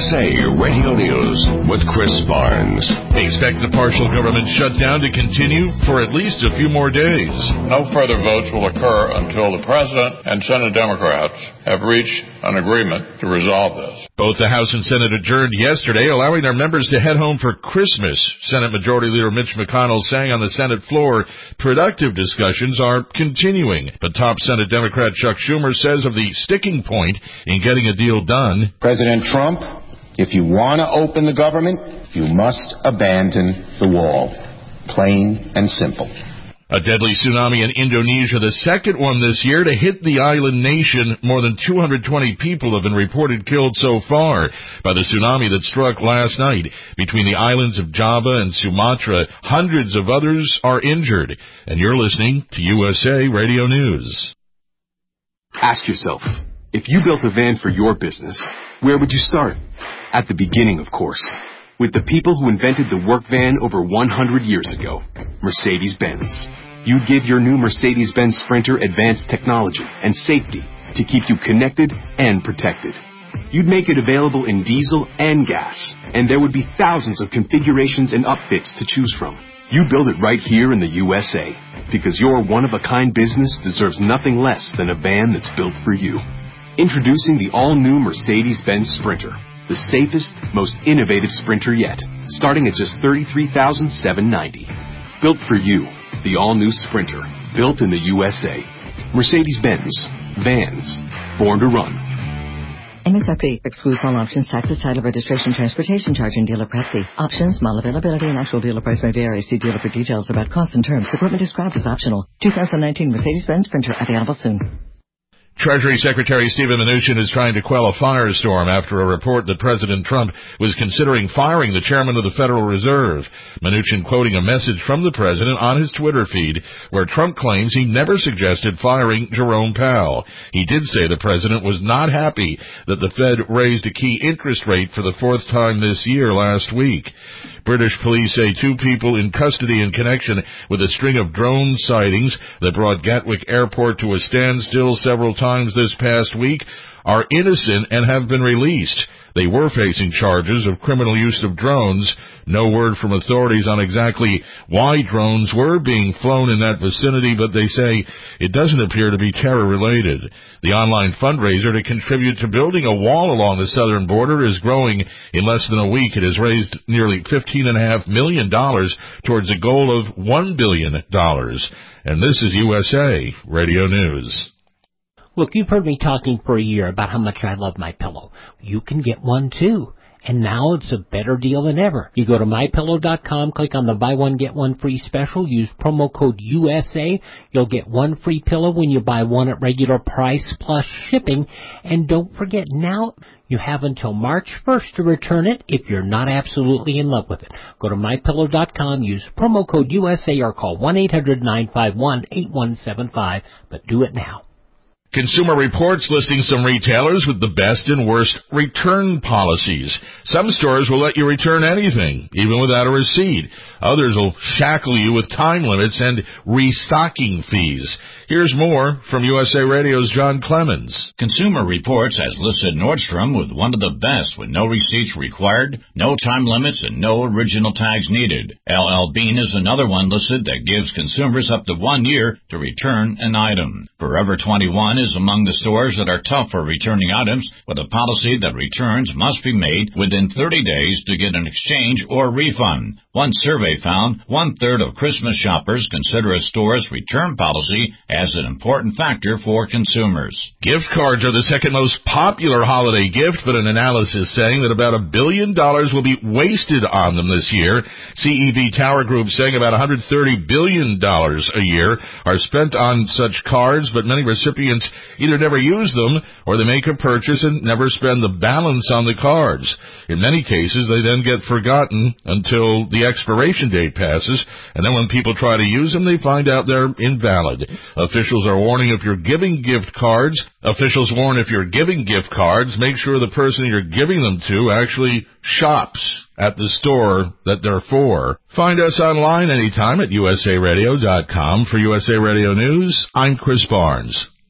USA Radio News with Chris Barnes. Expect the partial government shutdown to continue for at least a few more days. No further votes will occur until the President and Senate Democrats have reached an agreement to resolve this. Both the House and Senate adjourned yesterday, allowing their members to head home for Christmas. Senate Majority Leader Mitch McConnell saying on the Senate floor, productive discussions are continuing. But top Senate Democrat Chuck Schumer says of the sticking point in getting a deal done, President Trump, if you want to open the government, you must abandon the wall. Plain and simple. A deadly tsunami in Indonesia, the second one this year to hit the island nation. More than 220 people have been reported killed so far by the tsunami that struck last night between the islands of Java and Sumatra. Hundreds of others are injured. And you're listening to USA Radio News. Ask yourself, if you built a van for your business, where would you start? At the beginning, of course, with the people who invented the work van over 100 years ago, Mercedes-Benz. You'd give your new Mercedes-Benz Sprinter advanced technology and safety to keep you connected and protected. You'd make it available in diesel and gas, and there would be thousands of configurations and upfits to choose from. You build it right here in the USA, because your one-of-a-kind business deserves nothing less than a van that's built for you. Introducing the all-new Mercedes-Benz Sprinter, the safest, most innovative Sprinter yet, starting at just $33,790. Built for you, the all-new Sprinter, built in the USA. Mercedes-Benz, vans, born to run. MSRP excludes all options, taxes, title, registration, transportation charge, and dealer prep fee. Options, model availability, and actual dealer price may vary. See dealer for details about costs and terms. Equipment described as optional. 2019 Mercedes-Benz Sprinter available soon. Treasury Secretary Steven Mnuchin is trying to quell a firestorm after a report that President Trump was considering firing the chairman of the Federal Reserve. Mnuchin quoting a message from the president on his Twitter feed where Trump claims he never suggested firing Jerome Powell. He did say the president was not happy that the Fed raised a key interest rate for the fourth time this year last week. British police say 2 people in custody in connection with a string of drone sightings that brought Gatwick Airport to a standstill several times this past week are innocent and have been released. They were facing charges of criminal use of drones. No word from authorities on exactly why drones were being flown in that vicinity, but they say it doesn't appear to be terror-related. The online fundraiser to contribute to building a wall along the southern border is growing. In less than a week, it has raised nearly $15.5 million towards a goal of $1 billion. And this is USA Radio News. Look, you've heard me talking for a year about how much I love MyPillow. You can get one, too. And now it's a better deal than ever. You go to MyPillow.com, click on the buy one, get one free special, use promo code USA. You'll get one free pillow when you buy one at regular price plus shipping. And don't forget, now you have until March 1st to return it if you're not absolutely in love with it. Go to MyPillow.com, use promo code USA, or call 1-800-951-8175. But do it now. Consumer Reports listing some retailers with the best and worst return policies. Some stores will let you return anything, even without a receipt. Others will shackle you with time limits and restocking fees. Here's more from USA Radio's John Clemens. Consumer Reports has listed Nordstrom with one of the best, with no receipts required, no time limits, and no original tags needed. LL Bean is another one listed that gives consumers up to 1 year to return an item. Forever 21 is among the stores that are tough for returning items, with a policy that returns must be made within 30 days to get an exchange or refund. One survey found 1/3 of Christmas shoppers consider a store's return policy as an important factor for consumers. Gift cards are the second most popular holiday gift, but an analysis saying that about $1 billion will be wasted on them this year. CEB Tower Group saying about $130 billion a year are spent on such cards, but many recipients either never use them or they make a purchase and never spend the balance on the cards. In many cases, they then get forgotten until the expiration date passes, and then when people try to use them, they find out they're invalid. Officials warn if you're giving gift cards, make sure the person you're giving them to actually shops at the store that they're for. Find us online anytime at usaradio.com. For USA Radio News, I'm Chris Barnes.